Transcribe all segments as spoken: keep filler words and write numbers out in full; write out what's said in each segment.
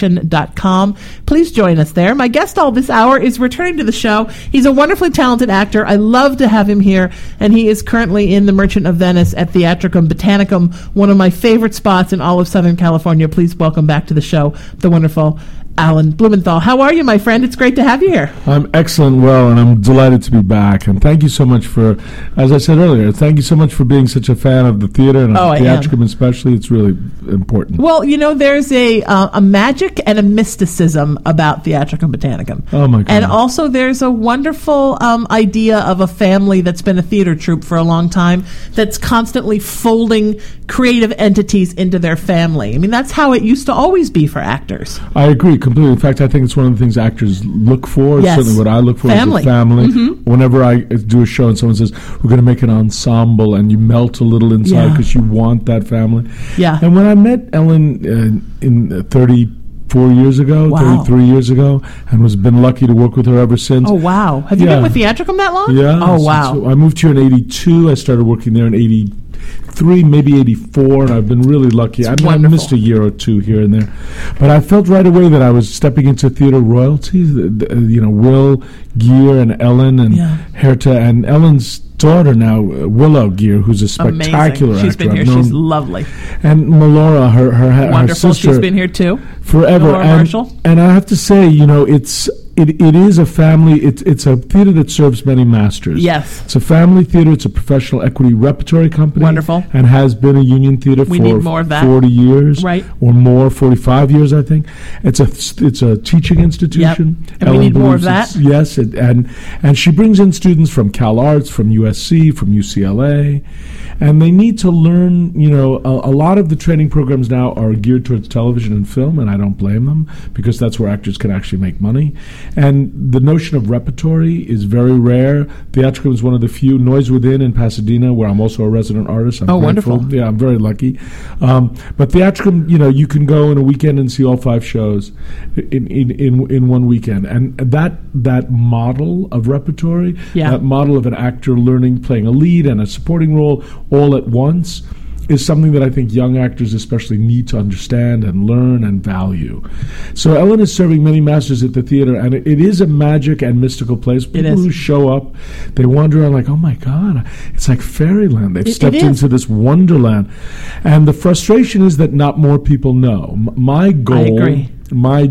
dot com. Please join us there. My guest all this hour is returning to the show. He's a wonderfully talented actor. I love to have him here, and he is currently in The Merchant of Venice at Theatricum Botanicum, one of my favorite spots in all of Southern California. Please welcome back to the show the wonderful Alan Blumenthal. How are you, my friend? It's great to have you here. I'm excellent, well, and I'm delighted to be back. And thank you so much for, as I said earlier, thank you so much for being such a fan of the theater and oh, of Theatricum especially. It's really important. Well, you know, there's a uh, a magic and a mysticism about Theatricum Botanicum. Oh, my God. And also there's a wonderful um, idea of a family that's been a theater troupe for a long time that's constantly folding creative entities into their family. I mean, that's how it used to always be for actors. I agree completely. In fact, I think it's one of the things actors look for. Yes. Certainly what I look for family. is a family. Mm-hmm. Whenever I do a show and someone says, we're going to make an ensemble, and you melt a little inside because yeah. you want that family. Yeah. And when I met Ellen uh, in uh, thirty-four years ago, wow. thirty-three years ago, and was been lucky to work with her ever since. Oh, wow. Have you yeah. been with Theatricum that long? Yeah. Oh, wow. So I moved here in eighty-two. I started working there in eighty-three, maybe eighty-four, and I've been really lucky. I, I missed a year or two here and there. But I felt right away that I was stepping into theater royalty. The, the, you know, Will Geer and Ellen and yeah. Herta, and Ellen's daughter now, uh, Willow Geer, who's a spectacular Amazing. She's actor. been here. She's lovely. And Melora, her her, her wonderful. sister. She's been here too. Forever. Melora And, Marshall. and I have to say, you know, it's it, it is a family. It's it's a theater that serves many masters. Yes. It's a family theater. It's a professional equity repertory company. Wonderful. And has been a union theater we for need more of that. forty years. Right. Or more, forty-five years, I think. It's a it's a teaching institution. Yep. And Ellen we need more of believes that. it's- Yes. It, and and she brings in students from Cal Arts, from U S C, from U C L A. And they need to learn, you know, a, a lot of the training programs now are geared towards television and film, and I don't blame them, because that's where actors can actually make money. And the notion of repertory is very rare. Theatricum is one of the few. Noise Within in Pasadena, where I'm also a resident artist. I'm oh, grateful. wonderful. Yeah, I'm very lucky. Um, but Theatricum, you know, you can go in a weekend and see all five shows in in, in, in one weekend. And that that model of repertory, yeah. that model of an actor learning, playing a lead and a supporting role all at once, is something that I think young actors especially need to understand and learn and value. So Ellen is serving many masters at the theater, and it, it is a magic and mystical place. People who show up, they wander around like, oh my God, it's like fairyland. They've it, stepped it into this wonderland. And the frustration is that not more people know. M- my goal, I agree. my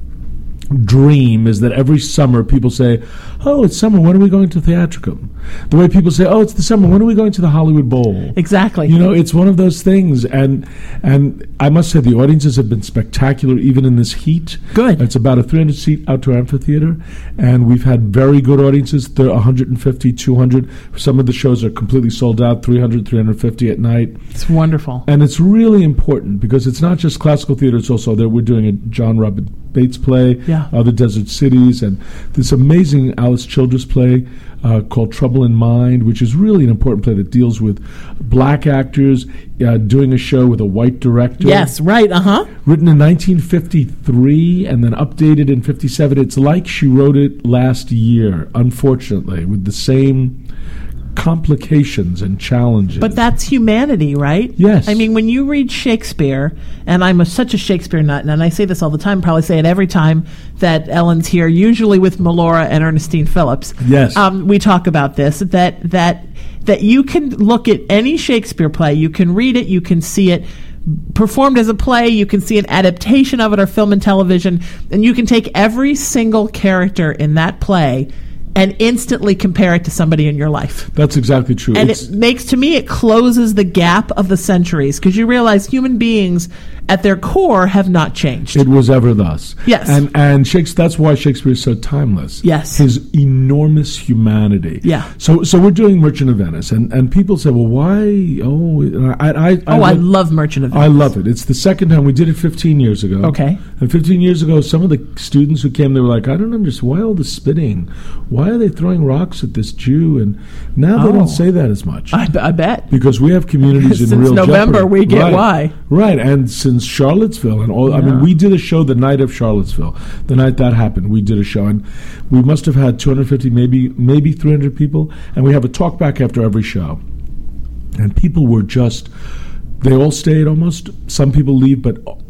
dream is that every summer people say, oh, it's summer, when are we going to Theatricum? The way people say, oh, it's the summer, when are we going to the Hollywood Bowl? Exactly. You know, it's one of those things. And and I must say the audiences have been spectacular, even in this heat. Good. It's about a three hundred seat outdoor amphitheater, and we've had very good audiences. There are one hundred fifty, two hundred. Some of the shows are completely sold out, three hundred, three hundred fifty at night. It's wonderful. And it's really important, because it's not just classical theater, it's also there. We're doing a John Robert Bates play, yeah. Other Desert Cities, and this amazing Alice Childress play uh, called Trouble in Mind, which is really an important play that deals with black actors uh, doing a show with a white director. Yes, right, uh-huh. Written in nineteen fifty-three and then updated in fifty-seven. It's like she wrote it last year, unfortunately, with the same complications and challenges. But that's humanity, right? Yes. I mean, when you read Shakespeare, and I'm a, such a Shakespeare nut, and I say this all the time, probably say it every time that Ellen's here, usually with Melora and Ernestine Phillips. Yes. Um, we talk about this, that that that you can look at any Shakespeare play, you can read it, you can see it performed as a play, you can see an adaptation of it or film and television, and you can take every single character in that play and instantly compare it to somebody in your life. That's exactly true. And it's it makes, to me, it closes the gap of the centuries, because you realize human beings at their core have not changed. It was ever thus. Yes. And and Shakespeare, that's why Shakespeare is so timeless. Yes. His enormous humanity. Yeah. So so we're doing Merchant of Venice, and, and people say, well, why? Oh, and I, I, I, oh, I, I love Merchant of Venice. I love it. It's the second time. We did it fifteen years ago. Okay. And fifteen years ago, some of the students who came, they were like, I don't understand. Why all the spitting? Why are they throwing rocks at this Jew? And now they Oh. don't say that as much. I, I bet. Because we have communities in Since real November, jeopardy. we get right. why. Right, and since Charlottesville, and all, I Yeah. mean, we did a show the night of Charlottesville. The night that happened, we did a show, and we must have had two hundred fifty, maybe maybe three hundred people, and we have a talk back after every show. And people were just, they all stayed almost. Some people leave, but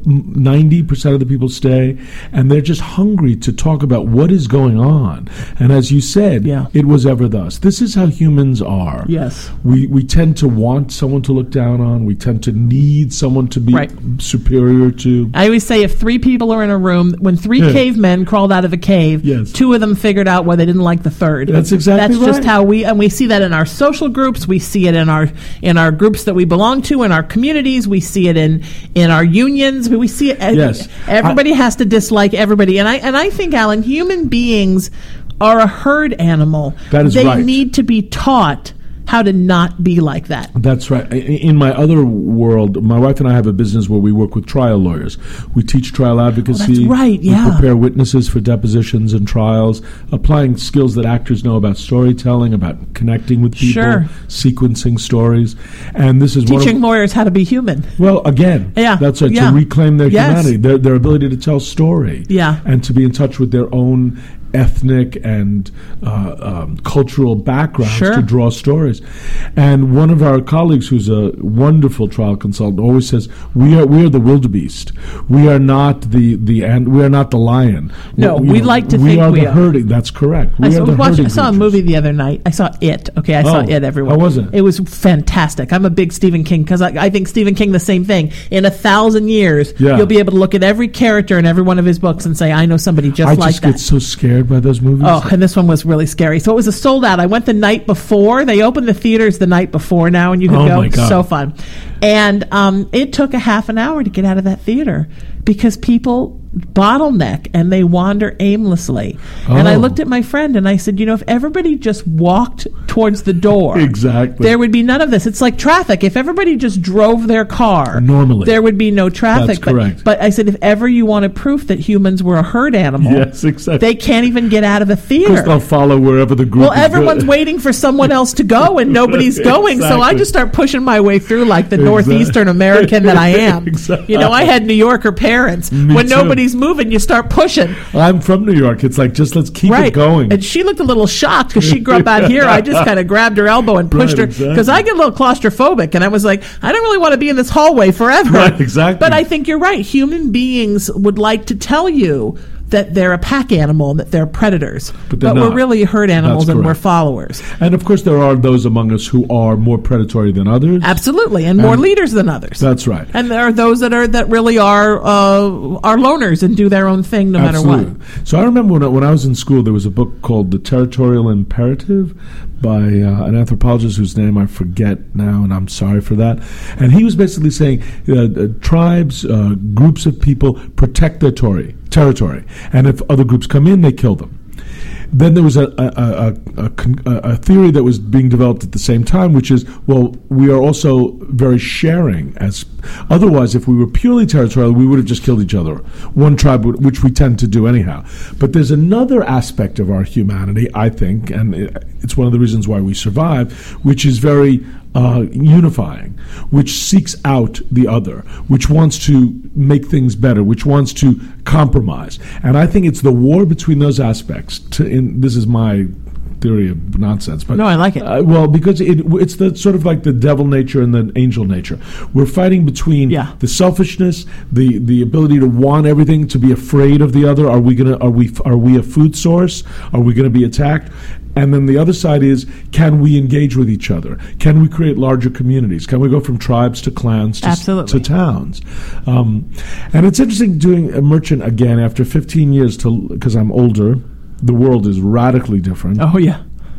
ninety percent of the people stay, and they're just hungry to talk about what is going on. And as you said, Yeah. it was ever thus. This is how humans are. Yes. We we tend to want someone to look down on. We tend to need someone to be Right. superior to. I always say if three people are in a room, when three Yeah. cavemen crawled out of a cave, Yes. two of them figured out why they didn't like the third. That's exactly That's just right. how we, and we see that in our social groups. We see it in our in our groups that we belong to, in our communities. We see it in in our unions. We see it. Yes. Everybody has to dislike everybody, and I and I think, Alan, human beings are a herd animal. That is they right. need to be taught how to not be like that. That's right. I- In my other world, my wife and I have a business where we work with trial lawyers. We teach trial advocacy. Oh, that's right, yeah. We prepare witnesses for depositions and trials, applying skills that actors know about storytelling, about connecting with people, Sure. sequencing stories. And this is one Teaching of, lawyers how to be human. well, again, Yeah, that's right, yeah. to reclaim their Yes. humanity, their, their ability to tell story, Yeah. and to be in touch with their own ethnic and uh, um, cultural backgrounds Sure. to draw stories. And one of our colleagues, who's a wonderful trial consultant, always says, "We are we are the wildebeest. We are not the the and we are not the lion. No, you we like to we think are we the are." herding. That's correct. We I are saw, the watch, herding I saw a creatures. movie the other night. I saw It. Okay, I saw Oh, It, everyone. how was it? It was fantastic. I'm a big Stephen King because I, I think Stephen King the same thing. In a thousand years, Yeah. you'll be able to look at every character in every one of his books and say, I know somebody just I like just that. get so scared by those movies. Oh, and this one was really scary. So it was a sold out. I went the night before. They opened the theaters the night before now, and you could Oh, go. my God. So fun. And um, it took a half an hour to get out of that theater because people bottleneck and they wander aimlessly. And I Oh. looked at my friend and I said, you know, if everybody just walked towards the door, Exactly. there would be none of this. It's like traffic. If everybody just drove their car, Normally. there would be no traffic. That's But- correct. But, I said, if ever you wanted proof that humans were a herd animal, Yes, exactly. they can't even get out of the Because theater. they'll follow wherever the group Well, is everyone's going. waiting for someone else to go, and nobody's going. So I Exactly. just start pushing my way through like the Exactly. Northeastern American that I am. Exactly. You know, I had New Yorker parents. Me when too. nobody's moving, you start pushing. I'm from New York. It's like, just let's keep Right. it going. And she looked a little shocked because she grew up out here. I just kind of grabbed her elbow and pushed Right, her exactly. because I get a little claustrophobic. And I was like, I don't really want to be in this hallway forever. Right, exactly. But I think you're right. Human beings would like to tell you that they're a pack animal and that they're predators. But they're we're not. really herd animals That's and we're correct. followers. And of course, there are those among us who are more predatory than others. Absolutely. And more And- leaders than others. That's right. And there are those that are that really are uh, are loners and do their own thing no matter Absolutely. what. So I remember when I, when I was in school, there was a book called The Territorial Imperative by uh, an anthropologist whose name I forget now, and I'm sorry for that. And he was basically saying uh, uh, tribes, uh, groups of people protect their tori- territory, and if other groups come in, they kill them. Then there was a, a, a, a, con- a a theory that was being developed at the same time, which is, well, we are also very sharing. As otherwise, if we were purely territorial, we would have just killed each other. One tribe, would, which we tend to do anyhow. But there's another aspect of our humanity, I think, and it, it's one of the reasons why we survive, which is very uh, unifying, which seeks out the other, which wants to make things better, which wants to compromise. And I think it's the war between those aspects. To, in, this is my theory of nonsense, but No, I like it. Uh, well, because it, it's the sort of like the devil nature and the angel nature. We're fighting between Yeah. the selfishness, the the ability to want everything, to be afraid of the other. Are we gonna? Are we? Are we a food source? Are we going to be attacked? And then the other side is, can we engage with each other? Can we create larger communities? Can we go from tribes to clans to, Absolutely. to towns? Um, and it's interesting doing a merchant again after fifteen years, to because I'm older. The world is radically different. Oh, yeah.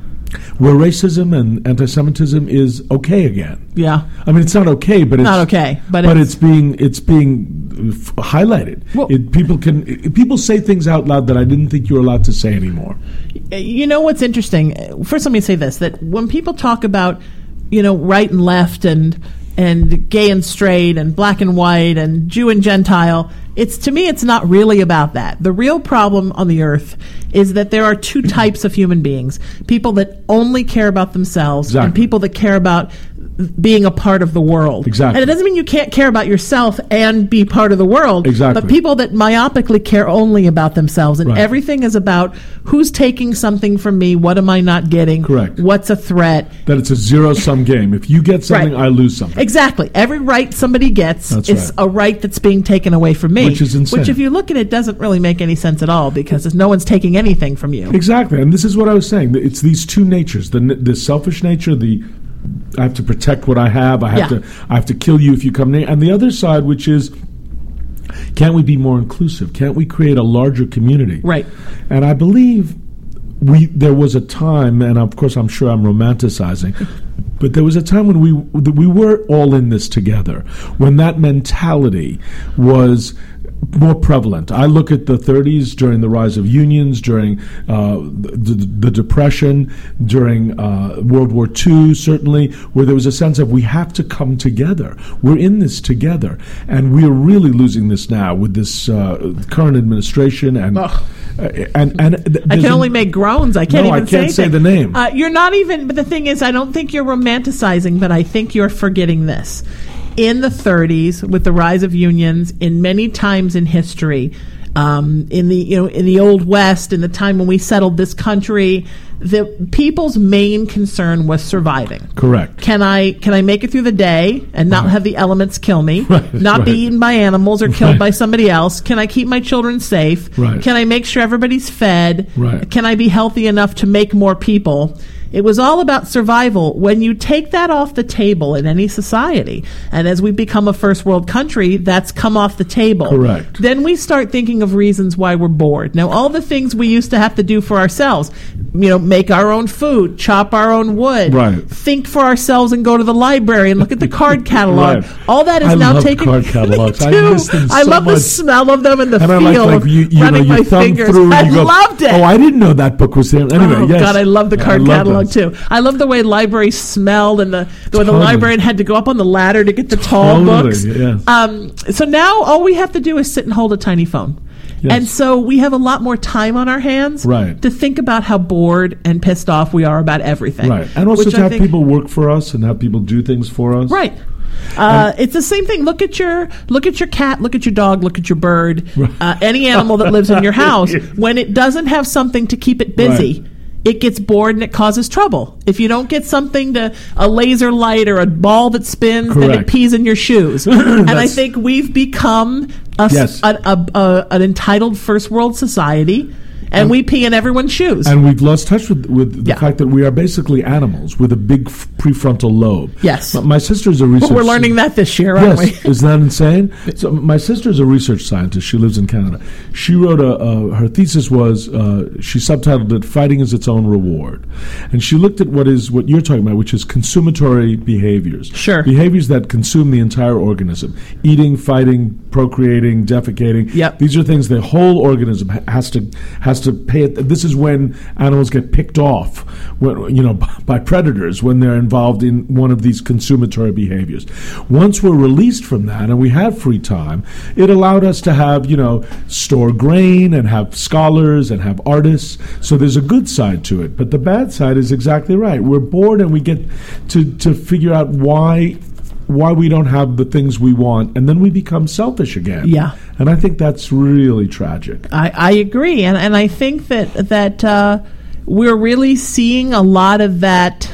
Where racism and anti-Semitism is okay again. Yeah. I mean, it's not okay, but it's Not okay, but but it's- it's, being it's being f- highlighted. Well- it, people can it, people say things out loud that I didn't think you were allowed to say anymore. You know what's interesting? First, let me say this: that when people talk about, you know, right and left and and gay and straight and black and white and Jew and Gentile, it's to me, it's not really about that. The real problem on the earth is that there are two types of human beings: people that only care about themselves Exactly. and people that care about being a part of the world. Exactly. And it doesn't mean you can't care about yourself and be part of the world. Exactly. But people that myopically care only about themselves, and Right. everything is about who's taking something from me, what am I not getting, Correct. what's a threat. That it's a zero-sum game. If you get something, Right. I lose something. Exactly. Every right somebody gets That's is right. a right that's being taken away from me. Which is insane. Which, if you look at it, doesn't really make any sense at all, because no one's taking anything from you. Exactly. And this is what I was saying. It's these two natures, the, the selfish nature, the I have to protect what I have, I have Yeah. to I have to kill you if you come near, and the other side, which is, can't we be more inclusive? Can't we create a larger community? Right. And I believe we there was a time, and of course I'm sure I'm romanticizing, but there was a time when we we were all in this together, when that mentality was more prevalent. I look at the thirties during the rise of unions, during uh, the, the Depression, during uh, World War Two, certainly, where there was a sense of we have to come together. We're in this together. And we are really losing this now with this uh, current administration. And, uh, and, and th- I can a- only make groans. I can't No, I even can't say, say anything. the name. Uh, you're not even, but the thing is, I don't think you're romanticizing, but I think you're forgetting this. In the thirties, with the rise of unions, in many times in history, um, in the you know in the Old West, in the time when we settled this country, the people's main concern was surviving. Correct. Can I can I make it through the day and not Right. have the elements kill me? Right, Not right. be eaten by animals or killed Right. by somebody else? Can I keep my children safe? Right. Can I make sure everybody's fed? Right. Can I be healthy enough to make more people? It was all about survival. When you take that off the table in any society, and as we become a first world country, that's come off the table. Correct. Then we start thinking of reasons why we're bored. Now, all the things we used to have to do for ourselves, you know, make our own food, chop our own wood, Right. think for ourselves and go to the library and look at the card catalog. Right. All that is I now love taken. card catalogs. Me I too. miss them I so love the much. smell of them and the And I feel like, like of you, you know, running you my thumb fingers. through and I you go, loved it. oh, I didn't know that book was there. Anyway, Oh yes. God, I love the Yeah, card I love catalog those. too. I love the way libraries smelled, and the the way the Totally. librarian had to go up on the ladder to get the tall Totally, books. yes. Um, so now all we have to do is sit and hold a tiny phone. Yes. And so we have a lot more time on our hands Right. to think about how bored and pissed off we are about everything. Right. And also which to I have think- people work for us and have people do things for us. Right. Uh, it's the same thing. Look at your look at your cat, look at your dog, look at your bird, uh, any animal that lives in your house. When it doesn't have something to keep it busy, Right. it gets bored and it causes trouble. If you don't get something to a laser light or a ball that spins, then it Correct. pees in your shoes. And I That's- think we've become a, Yes. a, a, a, an entitled first world society. And we pee in everyone's shoes. And we've lost touch with, with the Yeah. fact that we are basically animals with a big f- prefrontal lobe. Yes. My, my sister's a research. We're learning that this year, aren't Yes, we? isn't that insane? So my sister's a research scientist. She lives in Canada. She wrote a, uh, her thesis was, uh, she subtitled it, Fighting is Its Own Reward. And she looked at what is, what you're talking about, which is consumatory behaviors. Sure. Behaviors that consume the entire organism. Eating, fighting, procreating, defecating. Yep. These are things the whole organism ha- has to, has to pay it. This is when animals get picked off, when, you know, by predators when they're involved in one of these consumatory behaviors. Once we're released from that and we have free time, it allowed us to have, you know, store grain and have scholars and have artists. So there's a good side to it. But the bad side is exactly right. We're bored and we get to, to figure out why why we don't have the things we want, and then we become selfish again. Yeah. And I think that's really tragic. I, I agree, and and I think that that uh, we're really seeing a lot of that.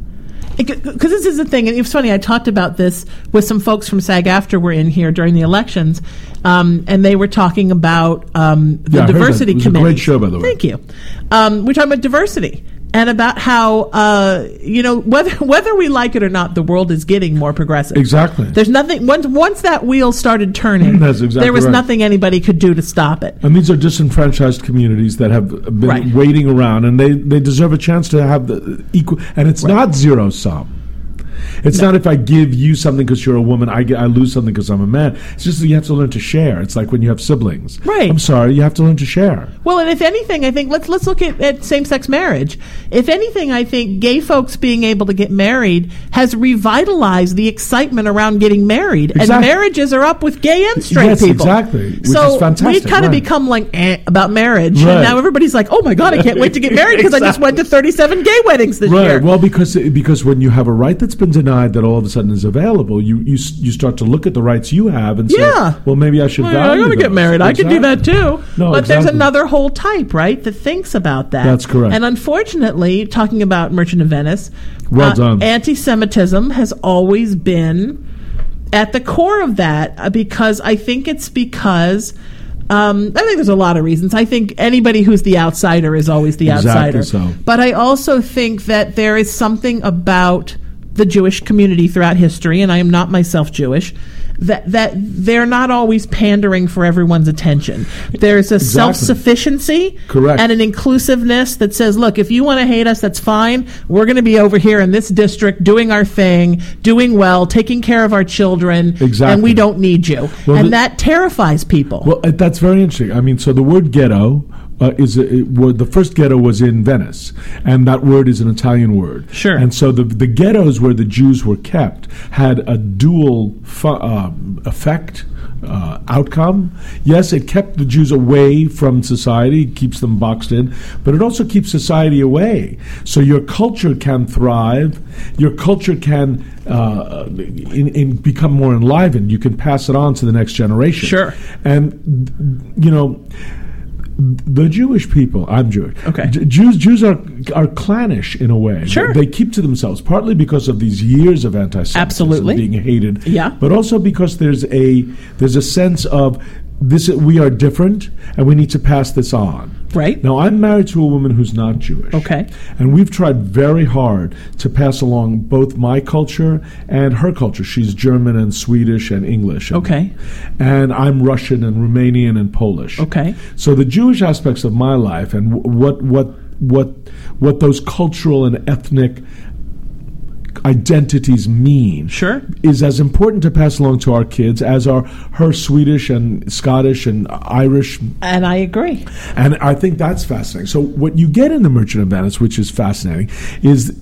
Because this is the thing, and it's funny. I talked about this with some folks from SAG-AFTRA were in here during the elections, um, and they were talking about um, the Yeah, I heard that. diversity It was a committee. great show, by the way. Thank you. Um, we're talking about diversity. And about how, uh, you know, whether whether we like it or not, the world is getting more progressive. Exactly. There's nothing, once, once that wheel started turning, That's exactly there was right. nothing anybody could do to stop it. And these are disenfranchised communities that have been Right. waiting around, and they, they deserve a chance to have the equal. And it's not zero sum. It's not if I give you something because you're a woman, I, get, I lose something because I'm a man. It's just that you have to learn to share. It's like when you have siblings. Right. I'm sorry, you have to learn to share. Well, and if anything, I think let's let's look at, at same-sex marriage. If anything, I think gay folks being able to get married has revitalized the excitement around getting married, Exactly. and marriages are up with gay and straight Yes, people. exactly, which so is fantastic, we've kind of right. become like eh, about marriage, Right. and now everybody's like, "Oh my God, I can't wait to get married because I just Exactly. went to thirty-seven gay weddings this Right. year." Well, because because when you have a right that's been denied that all of a sudden is available, you you you start to look at the rights you have and say, Yeah. well, maybe I should Well, value I'm going to get those. married. I can do that Exactly. too. No, but there's exactly. another whole type, right, that thinks about that. That's correct. And unfortunately, talking about Merchant of Venice, Well uh, done. anti-Semitism has always been at the core of that uh, because I think it's because... Um, I think there's a lot of reasons. I think anybody who's the outsider is always the Exactly outsider. so. But I also think that there is something about the Jewish community throughout history, and I am not myself Jewish, that that they're not always pandering for everyone's attention. There's a Exactly. self-sufficiency Correct. and an inclusiveness that says, look, if you want to hate us, that's fine. We're going to be over here in this district doing our thing, doing well, taking care of our children, Exactly. and we don't need you. Well, and the- that terrifies people. Well, uh, that's very interesting. I mean, so the word ghetto uh, is a, it, wa- the first ghetto was in Venice, and that word is an Italian word. Sure. And so the the ghettos where the Jews were kept had a dual fu- um, effect. Uh, outcome. Yes, it kept the Jews away from society, keeps them boxed in, but it also keeps society away. So your culture can thrive, your culture can uh, in, in become more enlivened. You can pass it on to the next generation. Sure. And, you know, the Jewish people, I'm Jewish. Okay. J- Jews Jews are are clannish in a way. Sure. They, they keep to themselves, partly because of these years of anti-Semitism, Absolutely. being hated. Yeah. But also because there's a there's a sense of this we are different and we need to pass this on. Right. Now, I'm married to a woman who's not Jewish. Okay. And we've tried very hard to pass along both my culture and her culture. She's German and Swedish and English. And, Okay. And I'm Russian and Romanian and Polish. Okay. So the Jewish aspects of my life and w- what what what what those cultural and ethnic identities mean Sure. is as important to pass along to our kids as are her Swedish and Scottish and Irish. And I agree. And I think that's fascinating. So what you get in The Merchant of Venice, which is fascinating, is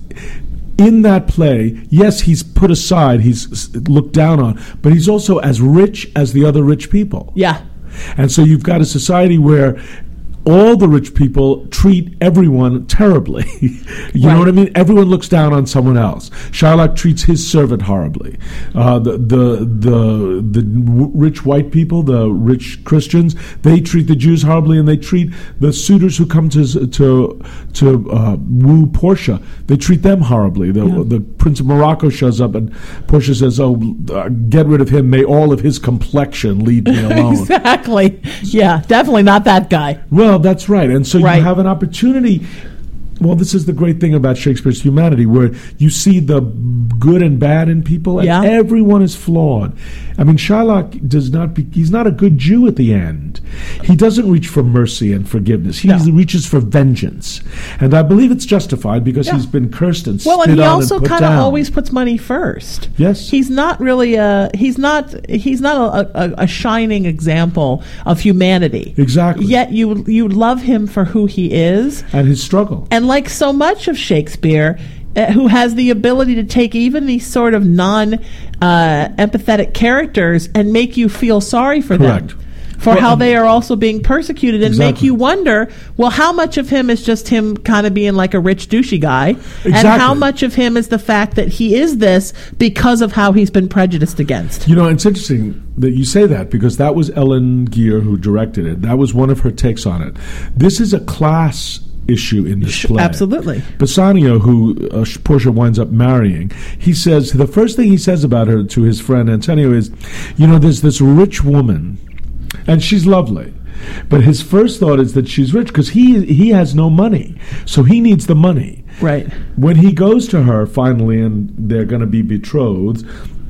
in that play, yes, he's put aside, he's s- looked down on, but he's also as rich as the other rich people. Yeah. And so you've got a society where all the rich people treat everyone terribly. you Right. know what I mean? Everyone looks down on someone else. Shylock treats his servant horribly. Uh, the, the the the w- rich white people, the rich Christians, they treat the Jews horribly, and they treat the suitors who come to s- to to uh, woo Portia. They treat them horribly. The Yeah. the Prince of Morocco shows up, and Portia says, "Oh, uh, get rid of him. May all of his complexion leave me alone." Exactly. Yeah, definitely not that guy. Well, that's right. And so Right. you have an opportunity. Well, this is the great thing about Shakespeare's humanity, where you see the good and bad in people, and Yeah. everyone is flawed. I mean, Shylock does not be, he's not a good Jew at the end. He doesn't reach for mercy and forgiveness. He No. reaches for vengeance. And I believe it's justified because Yeah. he's been cursed and Well, spit and he on also and put kind of down. always puts money first. Yes. He's not really a he's not he's not a, a, a shining example of humanity. Exactly. Yet you you love him for who he is. And his struggle. And like so much of Shakespeare, uh, who has the ability to take even these sort of non uh, empathetic characters and make you feel sorry for Correct. them. For Well, how and- they are also being persecuted and make Exactly. you wonder, well, how much of him is just him kind of being like a rich douchey guy? And Exactly. how much of him is the fact that he is this because of how he's been prejudiced against? You know, it's interesting that you say that because that was Ellen Geer who directed it. That was one of her takes on it. This is a class issue in this play. Absolutely. Bassanio, who uh, Portia winds up marrying, he says, the first thing he says about her to his friend Antonio is, you know, there's this rich woman, and she's lovely. But his first thought is that she's rich because he he has no money, so he needs the money. Right. When he goes to her finally, and they're going to be betrothed,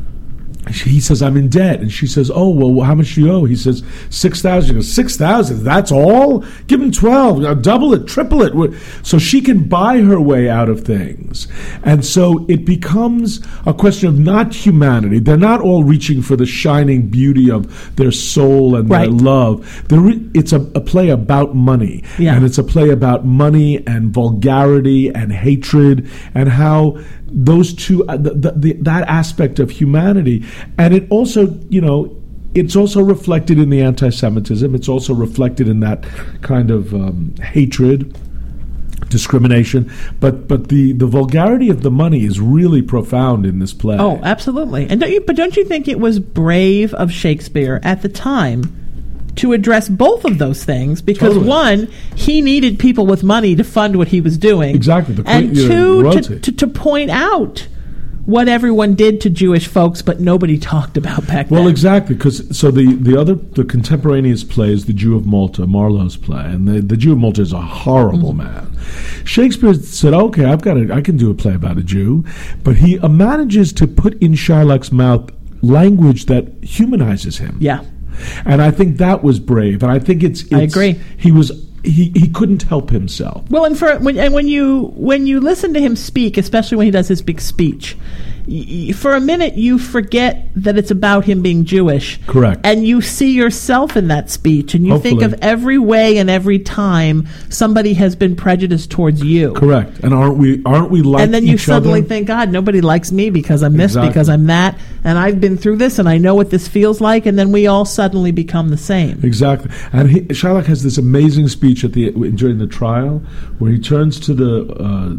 he says, I'm in debt. And she says, oh, well, how much do you owe? He says, six thousand. She goes, six thousand? That's all? Give him twelve. Now, double it, triple it. So she can buy her way out of things. And so it becomes a question of not humanity. They're not all reaching for the shining beauty of their soul and Right. their love. They're re- it's a, a play about money. Yeah. And it's a play about money and vulgarity and hatred and how those two, uh, the, the, the, that aspect of humanity. And it also, you know, it's also reflected in the anti-Semitism. It's also reflected in that kind of um, hatred discrimination, but but the, the vulgarity of the money is really profound in this play. Oh, absolutely. And don't you, but don't you think it was brave of Shakespeare at the time to address both of those things? Because Totally. one, he needed people with money to fund what he was doing. Exactly. The And queen- you know, two, royalty. to, to, to point out what everyone did to Jewish folks, but nobody talked about back then. Well, exactly, because so the, the other the contemporaneous play is The Jew of Malta, Marlowe's play, and the, the Jew of Malta is a horrible man. Shakespeare said, "Okay, I've got a, I can do a play about a Jew," but he uh, manages to put in Shylock's mouth language that humanizes him. Yeah. And I think that was brave, and I think it's, it's I agree. He was he he couldn't help himself. Well, and for when and when you when you listen to him speak, especially when he does his big speech, y- y- for a minute you forget that it's about him being Jewish. Correct. And you see yourself in that speech, and you think Hopefully. of every way and every time somebody has been prejudiced towards you. Correct. And aren't we aren't we like And then you each suddenly other? think, God, nobody likes me because I'm this, Exactly. because I'm that, and I've been through this, and I know what this feels like, and then we all suddenly become the same. Exactly, and he, Shylock has this amazing speech at the during the trial where he turns to the uh,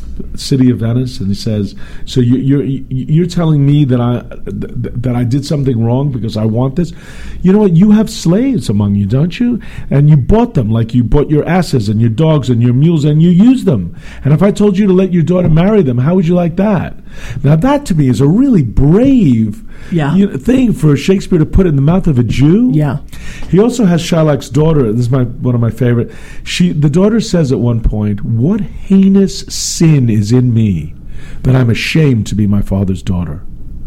city of Venice and he says, "So you, you're you're telling me that I th- that I did something wrong because I want this? You know what? You have slaves among you, don't you? And you bought them like you bought your asses and your dogs and your mules, and you use them. And if I told you to let your daughter marry them, how would you like that?" Now that to me is a really brave Yeah. you know, thing for Shakespeare to put in the mouth of a Jew. Yeah. He also has Shylock's daughter. This is my one of my favorite. She, the daughter, says at one point, "What heinous sin is in me that I'm ashamed to be my father's daughter?"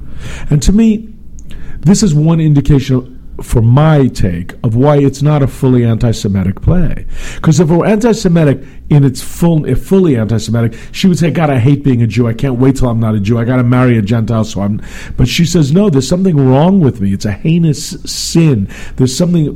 And to me, this is one indication of, for my take of why it's not a fully anti-Semitic play. Because if it were anti-Semitic in its full, if fully anti-Semitic, she would say, "God, I hate being a Jew. I can't wait till I'm not a Jew. I got to marry a Gentile." So I'm. But she says, "No, there's something wrong with me. It's a heinous sin. There's something,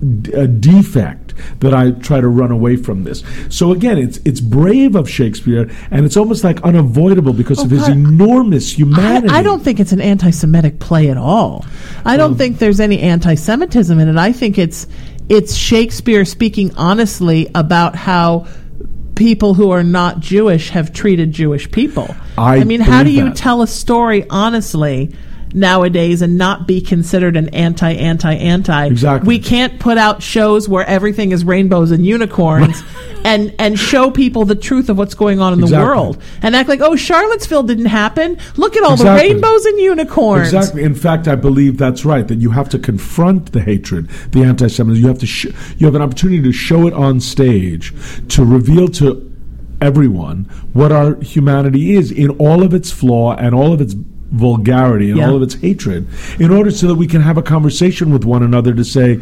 a defect that I try to run away from this." So again, it's it's brave of Shakespeare, and it's almost like unavoidable because Oh, of his God. enormous humanity. I, I don't think it's an anti-Semitic play at all. I don't Well- think there's any anti-Semitism in it. I think it's it's Shakespeare speaking honestly about how people who are not Jewish have treated Jewish people. I mean, how do believe you that. tell a story honestly nowadays and not be considered an anti anti anti? Exactly. We can't put out shows where everything is rainbows and unicorns and and show people the truth of what's going on in Exactly. the world and act like, oh, Charlottesville didn't happen. Look at all Exactly. the rainbows and unicorns. Exactly. In fact, I believe that's right. That you have to confront the hatred, the anti-Semitism. You have to. Sh- you have an opportunity to show it on stage, to reveal to everyone what our humanity is in all of its flaw and all of its vulgarity and Yeah. all of its hatred, in order so that we can have a conversation with one another to say,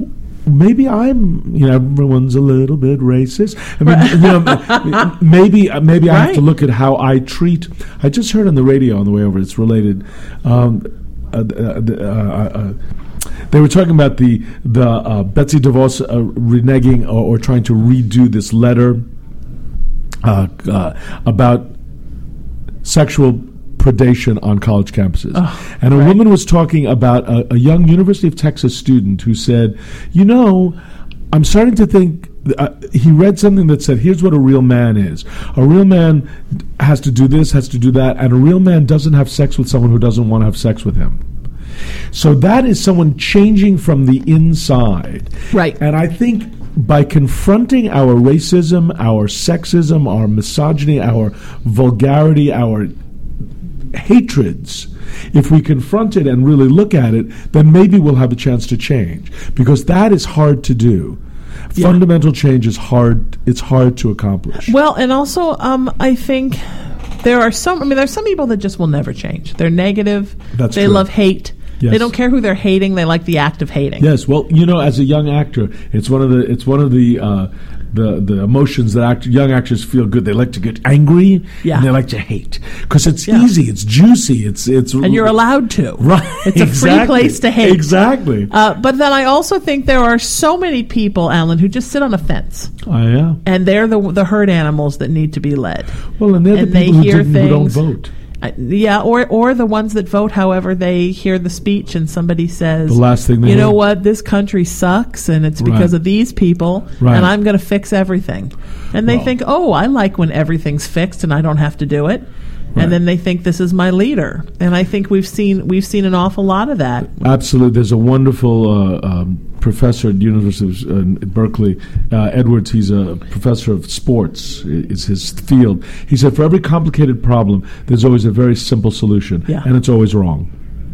maybe I'm, you know, everyone's a little bit racist. I mean, you know, maybe maybe I have to Right. look at how I treat. I just heard on the radio on the way over. It's related. Um, uh, uh, uh, uh, they were talking about the the uh, Betsy DeVos uh, reneging or, or trying to redo this letter uh, uh, about sexual predation on college campuses. Oh, and a right. woman was talking about a, a young University of Texas student who said, you know, I'm starting to think, uh, he read something that said, here's what a real man is. A real man has to do this, has to do that, and a real man doesn't have sex with someone who doesn't want to have sex with him. So that is someone changing from the inside. Right. And I think by confronting our racism, our sexism, our misogyny, our vulgarity, our hatreds, if we confront it and really look at it, then maybe we'll have a chance to change. Because that is hard to do. Yeah. Fundamental change is hard. It's hard to accomplish. Well, and also, um, I think there are some. I mean, there's some people that just will never change. They're negative. That's they true. love hate. Yes. They don't care who they're hating. They like the act of hating. Yes, well, you know, as a young actor, it's one of the it's one of the uh, the the emotions that act, young actors feel good. They like to get angry, Yeah. and they like to hate because it's Yeah. easy, it's juicy, it's it's And you're allowed to. right. It's a free exactly. place to hate. Exactly. Uh, but then I also think there are so many people, Alan, who just sit on a fence, Oh yeah. and they're the the herd animals that need to be led. Well, and they're and the they people who, hear didn't, who don't things. vote. Uh, yeah, or or the ones that vote however they hear the speech and somebody says, The last thing they you know hear. what, this country sucks and it's because Right. of these people Right. and I'm going to fix everything. And they Well. think, oh, I like when everything's fixed and I don't have to do it. Right. And then they think this is my leader. And I think we've seen we've seen an awful lot of that. Absolutely. There's a wonderful uh, um, professor at the University of uh, Berkeley, uh, Edwards. He's a professor of sports, i- is his field. He said, for every complicated problem, there's always a very simple solution, Yeah. and it's always wrong.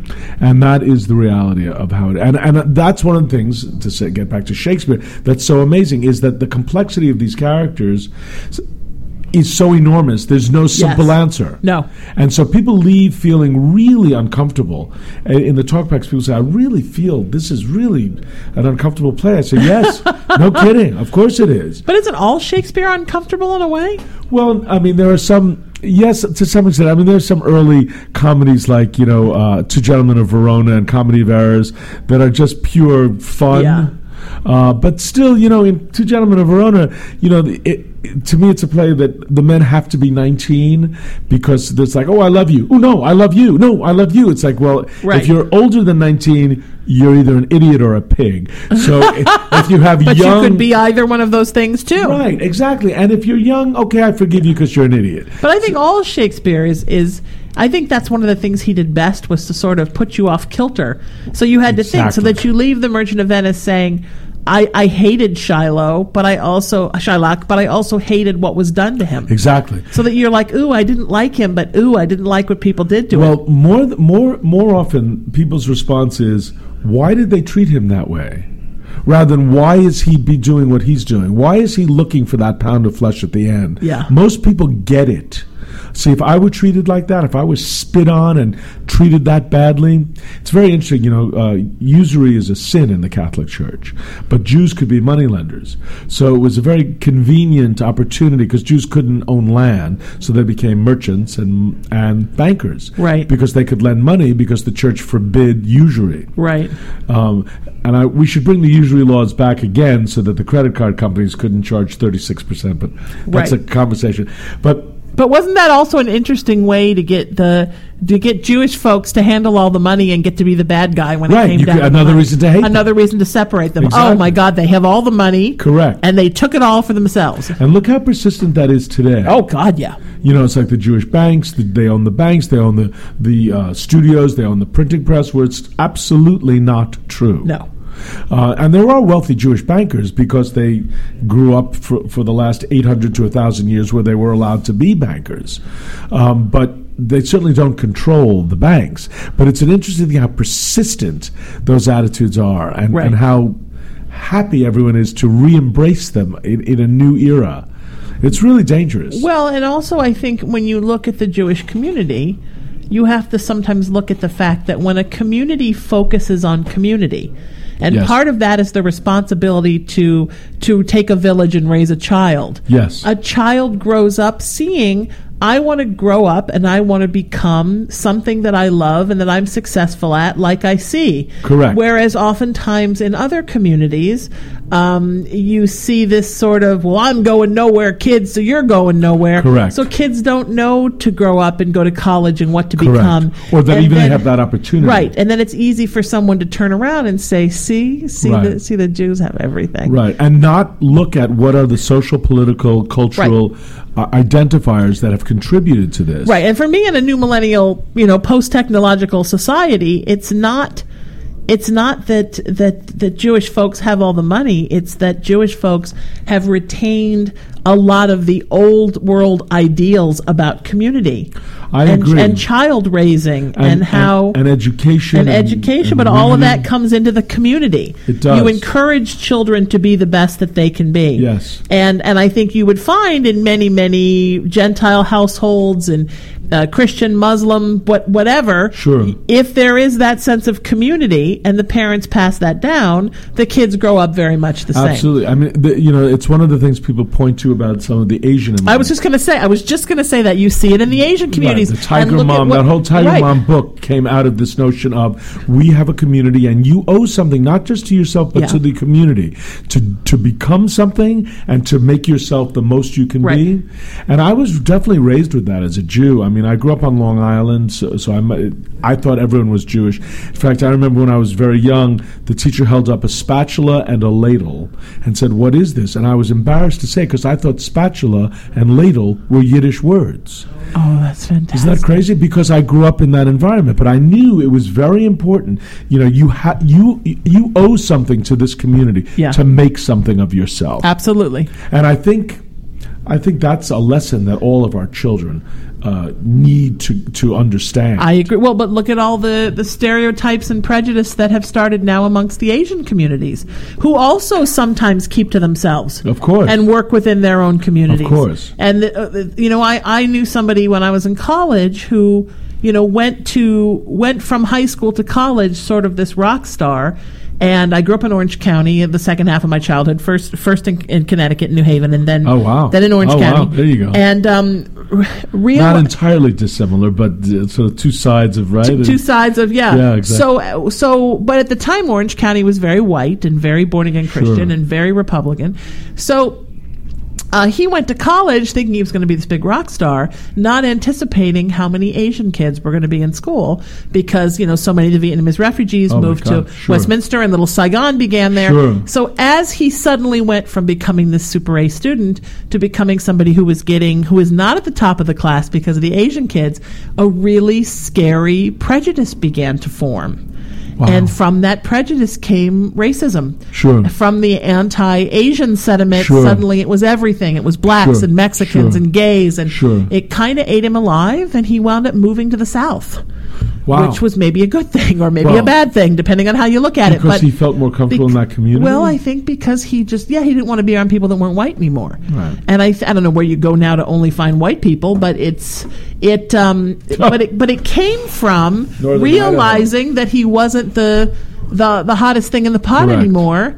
And that is the reality of how it. And and that's one of the things, to say, get back to Shakespeare, that's so amazing, is that the complexity of these characters s- is so enormous. There's no simple Yes. answer. No. And so people leave feeling really uncomfortable. Uh, In the talkbacks, people say, I really feel this is really an uncomfortable play. I say, yes, no kidding. Of course it is. But isn't all Shakespeare uncomfortable in a way? Well, I mean, there are some, yes, to some extent. I mean, there's some early comedies like, you know, uh, Two Gentlemen of Verona and Comedy of Errors that are just pure fun. Yeah. Uh, but still, you know, in Two Gentlemen of Verona, you know, it, it, to me, it's a play that the men have to be nineteen because it's like, oh, I love you. Oh, no, I love you. No, I love you. It's like, well, Right. if you're older than nineteen, you're either an idiot or a pig. So if, if you have But young... you could be either one of those things too. Right, exactly. And if you're young, okay, I forgive you because you're an idiot. But I think all Shakespeare is is I think that's one of the things he did best was to sort of put you off kilter. So you had to think so Exactly. that you leave The Merchant of Venice saying, I, I hated Shiloh, but I also Shylock, but I also hated what was done to him. Exactly. So that you're like, ooh, I didn't like him, but ooh, I didn't like what people did to him. Well, more th- more more often, people's response is, "Why did they treat him that way?" Rather than why is he be doing what he's doing? Why is he looking for that pound of flesh at the end? Yeah. Most people get it. See, if I were treated like that, if I was spit on and treated that badly, it's very interesting. You know, uh, usury is a sin in the Catholic Church, but Jews could be moneylenders. So it was a very convenient opportunity because Jews couldn't own land, so they became merchants and and bankers. Right. Because they could lend money because the church forbid usury. Right. Um, and I, we should bring the usury laws back again so that the credit card companies couldn't charge thirty-six percent, but that's Right. a conversation. But But wasn't that also an interesting way to get the to get Jewish folks to handle all the money and get to be the bad guy when Right, it came you down? could- to the another money? reason to hate them. Another reason to separate them. Exactly. Oh my God, they have all the money, Correct. and they took it all for themselves. and look how persistent that is today. Oh God, yeah. You know, it's like the Jewish banks. The, they own the banks. They own the the uh, studios. They own the printing press. Where it's absolutely not true. No. Uh, and there are wealthy Jewish bankers because they grew up for, for the last eight hundred to one thousand years where they were allowed to be bankers. Um, but they certainly don't control the banks. But it's an interesting thing how persistent those attitudes are and, Right. and how happy everyone is to re-embrace them in, in a new era. It's really dangerous. Well, and also I think when you look at the Jewish community, you have to sometimes look at the fact that when a community focuses on community, and Yes. part of that is the responsibility to to take a village and raise a child. Yes. A child grows up seeing, I want to grow up and I want to become something that I love and that I'm successful at, like I see. Correct. Whereas oftentimes in other communities, um, you see this sort of, well, I'm going nowhere, kids, so you're going nowhere. Correct. So kids don't know to grow up and go to college and what to Correct. become. Or that And even then- they have that opportunity. Right. And then it's easy for someone to turn around and say, see, see, Right. the, see the Jews have everything. Right, and not look at what are the social, political, cultural uh, identifiers that have contributed to this. Right. And for me in a new millennial, you know, post-technological society, it's not it's not that that that Jewish folks have all the money, it's that Jewish folks have retained a lot of the old world ideals about community. I and, agree. and child raising and, And, how and, and education and education, and but all of that reading. comes into the community. It does. You encourage children to be the best that they can be. Yes. And and I think you would find in many many Gentile households and uh, Christian, Muslim, what whatever. Sure. If there is that sense of community and the parents pass that down, the kids grow up very much the same. Absolutely. I mean, the, you know, it's one of the things people point to about some of the Asian. I was just going to say. I was just going to say that you see it in the Asian communities. Right, the and Tiger look at Mom, what- that whole Tiger right. Mom book came out of this notion of we have a community and you owe something not just to yourself but Yeah. to the community to to become something and to make yourself the most you can Right. be. And I was definitely raised with that as a Jew. I mean, mean, I grew up on Long Island, so, so I'm, I thought everyone was Jewish. In fact, I remember when I was very young, the teacher held up a spatula and a ladle and said, "What is this?" And I was embarrassed to say, because I thought spatula and ladle were Yiddish words. Oh, that's fantastic. Isn't that crazy? Because I grew up in that environment, but I knew it was very important. You know, you ha- you you owe something to this community yeah. to make something of yourself. Absolutely. And I think I think that's a lesson that all of our children uh, need to, to understand. I agree. Well, but look at all the, the stereotypes and prejudice that have started now amongst the Asian communities, who also sometimes keep to themselves. Of course. And work within their own communities. Of course. And, uh, you know, I, I knew somebody when I was in college who, you know, went to went from high school to college, sort of this rock star. And I grew up in Orange County in the second half of my childhood. First, first in, in Connecticut, New Haven, and then oh wow, then in Orange oh, County. Wow. There you go. And um, r- real not entirely dissimilar, but uh, sort of two sides of right. Two, two sides of yeah. Yeah, exactly. So so, but at the time, Orange County was very white and very born again Christian Sure. and very Republican. So. Uh, he went to college thinking he was going to be this big rock star, not anticipating how many Asian kids were going to be in school because, you know, so many of the Vietnamese refugees Oh my moved God, to sure. Westminster and Little Saigon began there. Sure. So as he suddenly went from becoming this super A student to becoming somebody who was getting, who was not at the top of the class because of the Asian kids, a really scary prejudice began to form. Wow. And from that prejudice came racism. Sure. From the anti-Asian sentiment, Sure. suddenly it was everything. It was blacks Sure. and Mexicans Sure. and gays. And Sure. it kind of ate him alive, and he wound up moving to the South. Wow. Which was maybe a good thing or maybe Well, a bad thing, depending on how you look at because it. But he felt more comfortable in that community? Well, I think because he just, yeah, he didn't want to be around people that weren't white anymore. Right. And I, th- I don't know where you go now to only find white people, but it's, it, um, but it, but it came from Northern realizing that he wasn't the, the, the hottest thing in the pot Correct. anymore.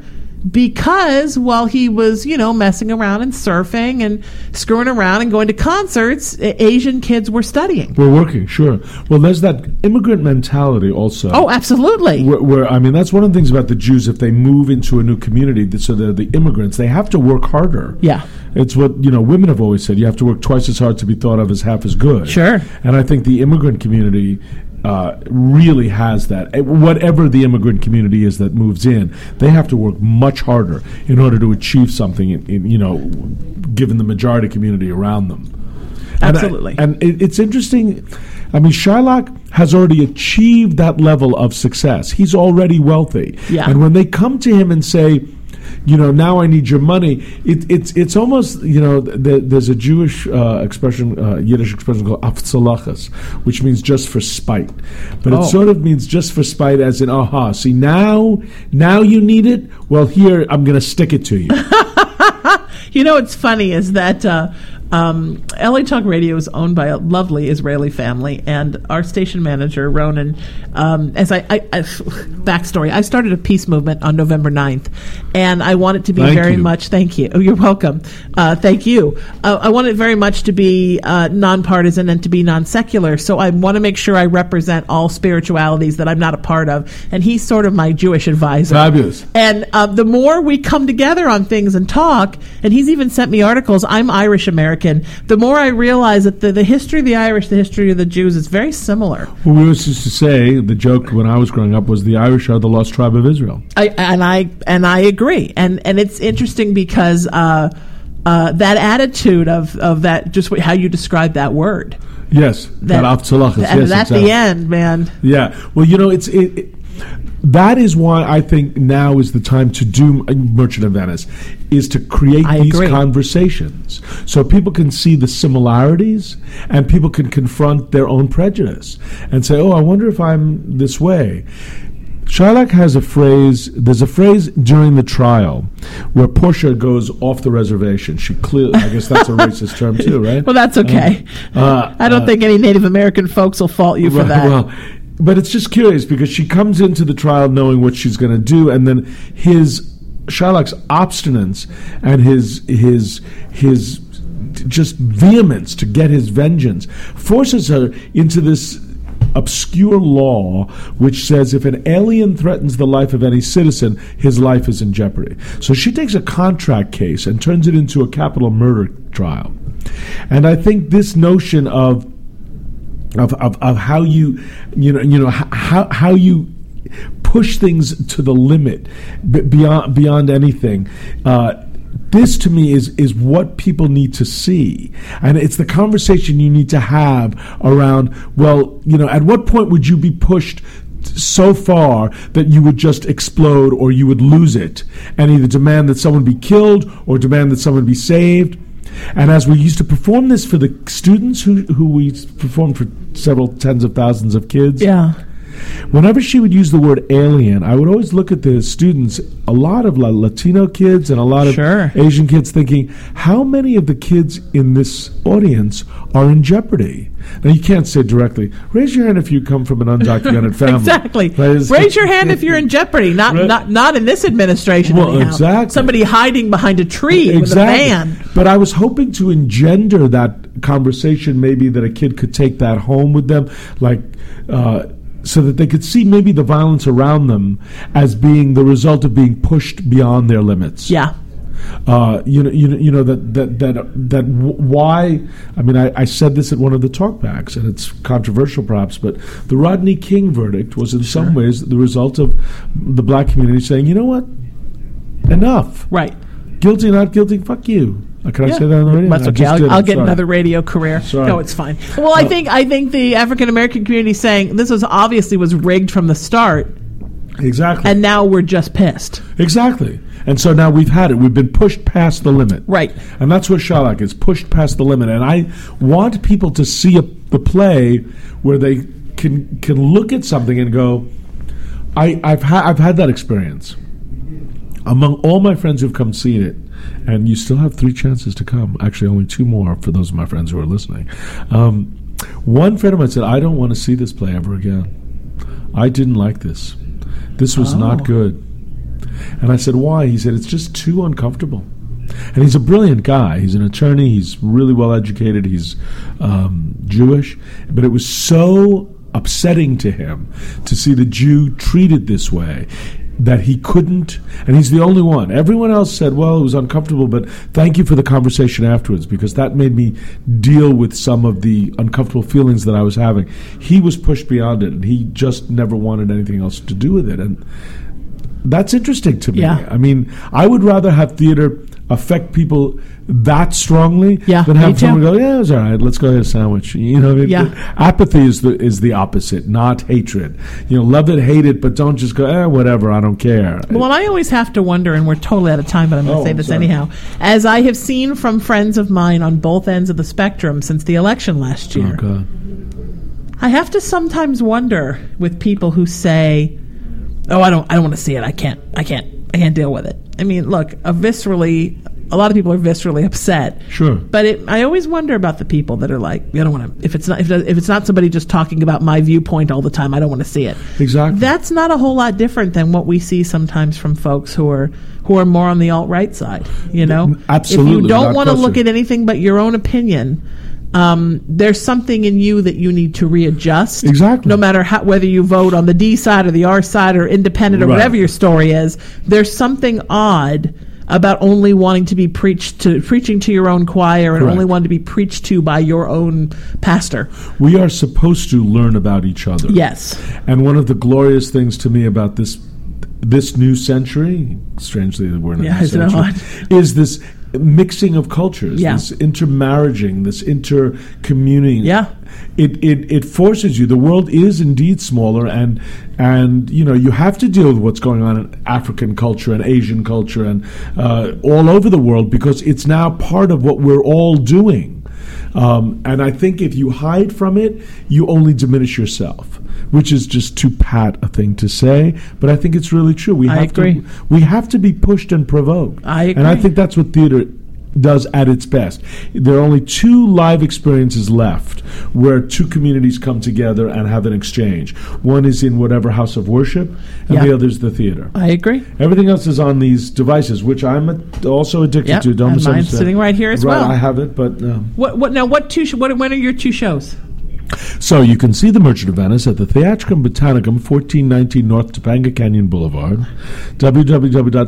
Because while he was, you know, messing around and surfing and screwing around and going to concerts, A- Asian kids were studying. We're working, sure. Well, there's that immigrant mentality also. Oh, absolutely. Where, where I mean, that's one of the things about the Jews. If they move into a new community, so they're the immigrants, they have to work harder. Yeah. It's what, you know, women have always said. You have to work twice as hard to be thought of as half as good. Sure. And I think the immigrant community uh, really has that. Whatever the immigrant community is that moves in, they have to work much harder in order to achieve something, in, in, you know, given the majority community around them. Absolutely. And, I, and it, it's interesting. I mean, Shylock has already achieved that level of success. He's already wealthy. Yeah. And when they come to him and say, you know, now I need your money, it, it's it's almost, you know, th- there's a Jewish uh, expression, uh, Yiddish expression called aftzalachas, which means just for spite. But Oh. it sort of means just for spite as in, aha, see, now, now you need it? Well, here, I'm going to stick it to you. You know what's funny is that uh, um, L A Talk Radio is owned by a lovely Israeli family, and our station manager, Ronan, um, as I, I, I, backstory, I started a peace movement on November ninth, and I want it to be Thank very you. much, thank you, oh, you're welcome, uh, thank you. Uh, I want it very much to be uh, nonpartisan and to be non-secular, so I want to make sure I represent all spiritualities that I'm not a part of, and he's sort of my Jewish advisor. Fabulous. And uh, the more we come together on things and talk, and he's even sent me articles, I'm Irish American, the more I realize that the, the history of the Irish, the history of the Jews is very similar. Well, we always used to say, the joke when I was growing up was the Irish are the lost tribe of Israel. I, and I and I agree. And and it's interesting because uh, uh, that attitude of, of that, just how you describe that word. Yes, that, that aftzalachas. That, Yes, that's exactly. the end, man. Yeah. Well, you know, it's it, it, that is why I think now is the time to do Merchant of Venice, is to create I these agree. conversations so people can see the similarities and people can confront their own prejudice and say, oh, I wonder if I'm this way. Shylock has a phrase, there's a phrase during the trial where Portia goes off the reservation. She clearly, I guess that's a racist term too, right? Well, that's okay. Uh, uh, I don't uh, think any Native American folks will fault you for Right, that. Well, but it's just curious because she comes into the trial knowing what she's going to do, and then his Shylock's obstinance and his his his just vehemence to get his vengeance forces her into this obscure law which says if an alien threatens the life of any citizen, his life is in jeopardy. So she takes a contract case and turns it into a capital murder trial. And I think this notion of of, of, of how you, you know, you know how how you push things to the limit b- beyond beyond anything. Uh, this to me is is what people need to see, and it's the conversation you need to have around. Well, you know, at what point would you be pushed so far that you would just explode or you would lose it, and either demand that someone be killed or demand that someone be saved? And as we used to perform this for the students who who we performed for several tens of thousands of kids, Yeah. whenever she would use the word alien, I would always look at the students, a lot of La- Latino kids and a lot of Sure. Asian kids, thinking, how many of the kids in this audience are in jeopardy? Now, you can't say directly, raise your hand if you come from an undocumented family. Exactly. Right? Raise your hand if you're in jeopardy. Not Right. not not in this administration. Well, anyhow. exactly. Somebody hiding behind a tree with a van. But I was hoping to engender that conversation, maybe that a kid could take that home with them, like, uh, so that they could see maybe the violence around them as being the result of being pushed beyond their limits. Yeah. Uh, you know, you know, you know that that that that w- why? I mean, I, I said this at one of the talkbacks, and it's controversial, perhaps, but the Rodney King verdict was in Sure. some ways the result of the black community saying, you know what, enough, Right. guilty, not guilty, fuck you. Uh, Can I Yeah. say that on the radio? That's I okay. just I'll, did. I'll I'm get sorry. another radio career. Sorry. No, it's fine. Well, I think I think the African American community is saying this was obviously was rigged from the start, Exactly. and now we're just pissed. Exactly. And so now we've had it. We've been pushed past the limit. Right. And that's what Sherlock is, pushed past the limit. And I want people to see a, the play where they can can look at something and go, I, I've, ha- I've had that experience. Among all my friends who've come see it, and you still have three chances to come, actually only two more for those of my friends who are listening. Um, one friend of mine said, I don't want to see this play ever again. I didn't like this. This was Oh. not good. And I said, why? He said, it's just too uncomfortable. And he's a brilliant guy. He's an attorney. He's really well educated. He's um, Jewish. But it was so upsetting to him to see the Jew treated this way that he couldn't, and he's the only one. Everyone else said, well, it was uncomfortable, but thank you for the conversation afterwards, because that made me deal with some of the uncomfortable feelings that I was having. He was pushed beyond it, and he just never wanted anything else to do with it. And that's interesting to me. Yeah. I mean, I would rather have theater affect people that strongly Yeah, than me have too. someone go, yeah, it's all right, let's go get a sandwich. You know, it- Yeah. it- apathy is the is the opposite, not hatred. You know, love it, hate it, but don't just go, eh, whatever, I don't care. Well, and I always have to wonder, and we're totally out of time, but I'm going to Oh, say I'm this sorry. anyhow. As I have seen from friends of mine on both ends of the spectrum since the election last Oh, year, God. I have to sometimes wonder with people who say, "Oh, I don't, I don't want to see it. I can't, I can't, I can't deal with it." I mean, look, a viscerally, a lot of people are viscerally upset. Sure. But it, I always wonder about the people that are like, "I don't want to." If it's not, if, if it's not somebody just talking about my viewpoint all the time, I don't want to see it. Exactly. That's not a whole lot different than what we see sometimes from folks who are who are more on the alt-right side. You know, Absolutely, If you don't without want to look question. at anything but your own opinion, um, there's something in you that you need to readjust. Exactly. No matter how, whether you vote on the D side or the R side or independent or Right. whatever your story is, there's something odd about only wanting to be preached to, preaching to your own choir, and Correct. only wanting to be preached to by your own pastor. We are supposed to learn about each other. Yes. And one of the glorious things to me about this this new century, strangely that we're in a Yeah, new isn't it century, is this mixing of cultures, Yeah. this intermarrying, this intercommuning. Yeah. It, it it forces you. The world is indeed smaller, and and you know you have to deal with what's going on in African culture and Asian culture and uh, all over the world, because it's now part of what we're all doing. Um, and I think if you hide from it, you only diminish yourself, which is just too pat a thing to say. But I think it's really true. We I have agree. to we have to be pushed and provoked. I And I agree. think that's what theater does at its best. There are only two live experiences left where two communities come together and have an exchange. One is in whatever house of worship, and Yeah. the other is the theater. I agree. Everything else is on these devices, which I'm a- also addicted Yep, to. Don't and mine's misunderstand. sitting right here as right, well. I have it, but um, What? What? Now, what two? Sh- what? When are your two shows? so you can see The Merchant of Venice at the Theatricum Botanicum, fourteen nineteen North Topanga Canyon Boulevard, w w w dot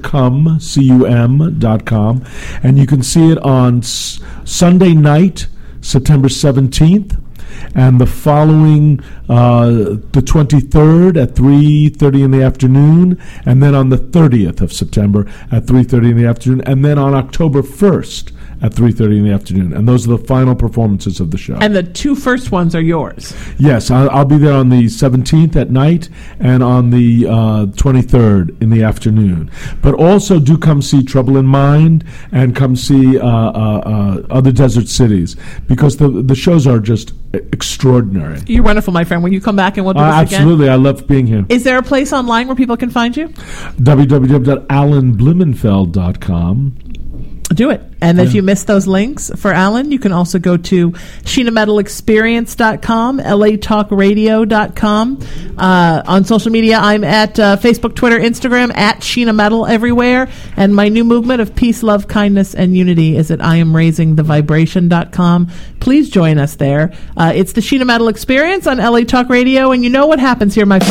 theatricum dot com, and you can see it on s- Sunday night, September seventeenth, and the following uh, the twenty-third at three thirty in the afternoon, and then on the thirtieth of September at three thirty in the afternoon, and then on October first at three thirty in the afternoon. And those are the final performances of the show. And the two first ones are yours. Yes, I'll, I'll be there on the seventeenth at night and on the uh, twenty-third in the afternoon. But also do come see Trouble in Mind and come see uh, uh, uh, other desert cities, because the the shows are just extraordinary. You're wonderful, my friend. Will you come back and we'll do Uh, this again? absolutely. I love being here. Is there a place online where people can find you? w w w dot alan blumenfeld dot com. Do it. And if Yeah. you missed those links for Alan, you can also go to sheena metal experience dot com, L A talk radio dot com. Uh, on social media, I'm at uh, Facebook, Twitter, Instagram, at Sheena Metal everywhere. And my new movement of peace, love, kindness, and unity is at I am raising the vibration dot com. Please join us there. Uh, it's the Sheena Metal Experience on L A Talk Radio. And you know what happens here, my friend.